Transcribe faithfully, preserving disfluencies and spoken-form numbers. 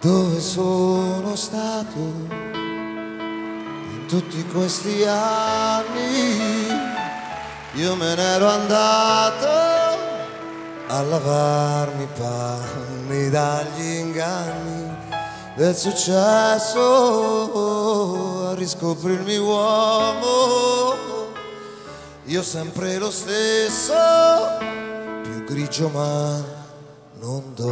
Dove sono stato in tutti questi anni? Io me n'ero andato a lavarmi i panni dagli inganni del successo, a riscoprirmi uomo. Io sempre lo stesso, più grigio ma non do